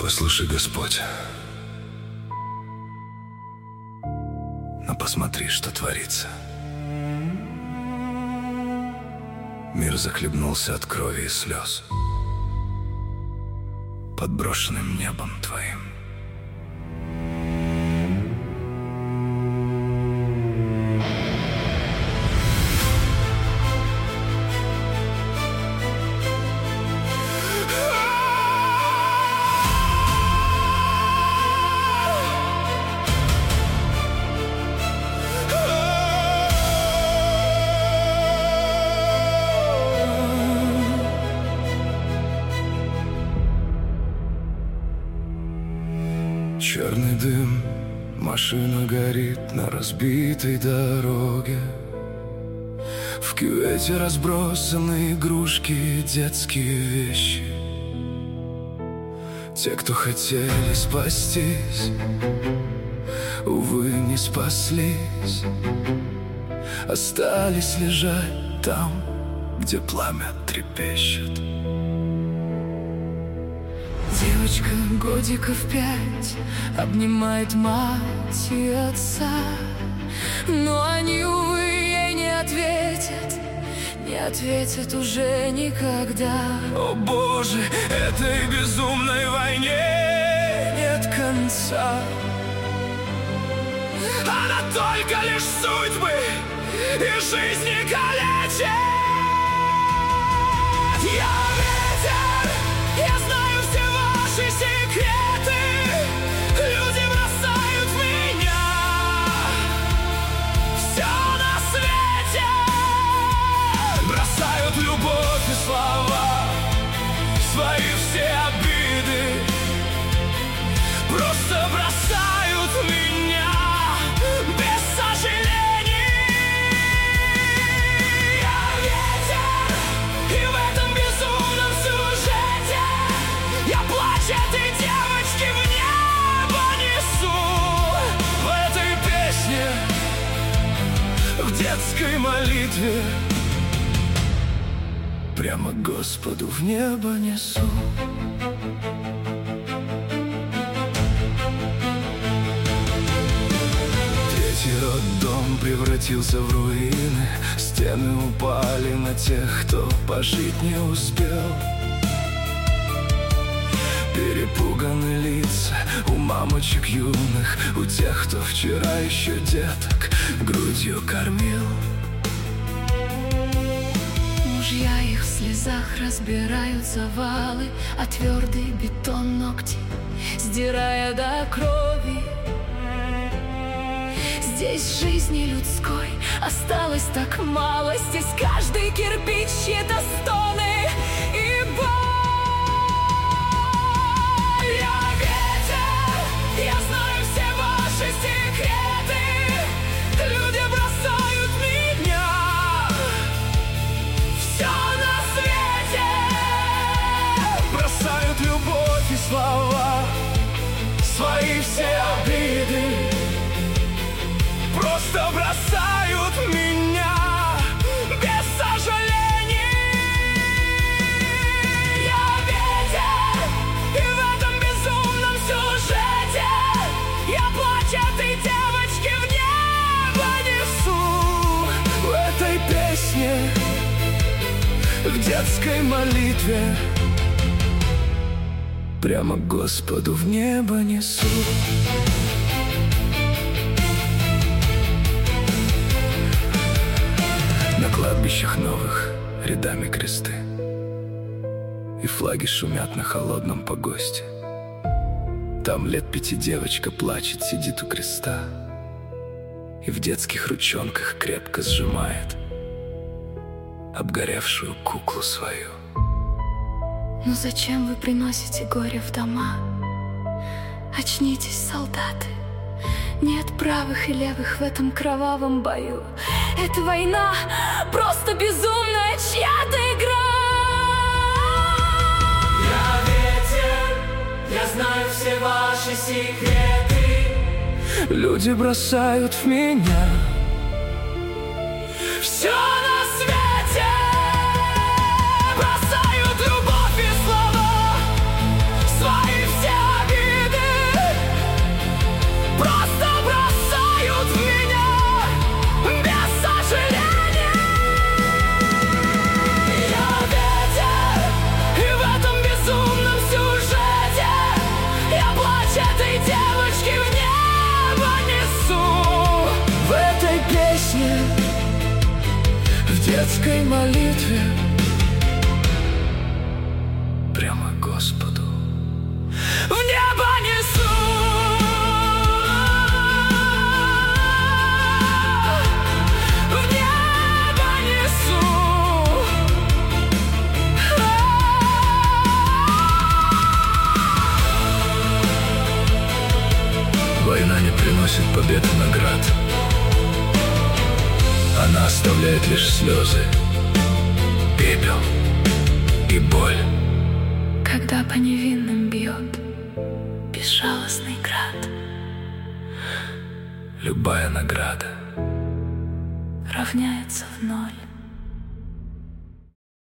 Послушай, Господь, но посмотри, что творится. Мир захлебнулся от крови и слез под брошенным небом Твоим. Черный дым, машина горит на разбитой дороге. В кювете разбросаны игрушки и детские вещи. Те, кто хотели спастись, увы, не спаслись. Остались лежать там, где пламя трепещет. Девочка годиков 5 обнимает мать и отца, но они, увы, ей не ответят уже никогда. О Боже, этой безумной войне нет конца. Она только лишь судьбы и жизни калечит. Я ветер, я знаю все ваши секреты. Люди бросают в меня все на свете. Бросают любовь и слова, свои все обиды. Просто бросают меня без сожалений. Я ветер, и в этом безумном сюжете я плачь этой девочки в небо несу. В этой песне, в детской молитве прямо Господу в небо несу. Третий роддом превратился в руины. Стены упали на тех, кто пожить не успел. Перепуганы лица у мамочек юных, у тех, кто вчера еще деток грудью кормил. Мужья их в слезах разбирают завалы, а твердый бетон ногти сдирая до крови. Здесь жизни людской осталось так мало. Здесь каждый кирпич чьи-то стоны и боль. Я ветер, я знаю все ваши секреты. Люди бросают меня все на свете. Бросают любовь и слова, свои все обиды. Просто бросают меня без сожалений. Я ветер, и в этом безумном сюжете я плачь этой девочки в небо несу. В этой песне, в детской молитве прямо Господу в небо несу. На кладбищах новых рядами кресты, и флаги шумят на холодном погосте. Там лет 5 девочка плачет, сидит у креста и в детских ручонках крепко сжимает обгоревшую куклу свою. Но зачем вы приносите горе в дома? Очнитесь, солдаты. Нет правых и левых в этом кровавом бою. Эта война просто безумная чья-то игра. Я ветер, я знаю все ваши секреты. Люди бросают в меня Все на свете. Бросают любовь и слова, свои все Господу. В небо несу, в небо несу. Война не приносит побед и наград. Она оставляет лишь слезы, пепел и боль. Когда по невинным бьет безжалостный град, Любая награда равняется в ноль.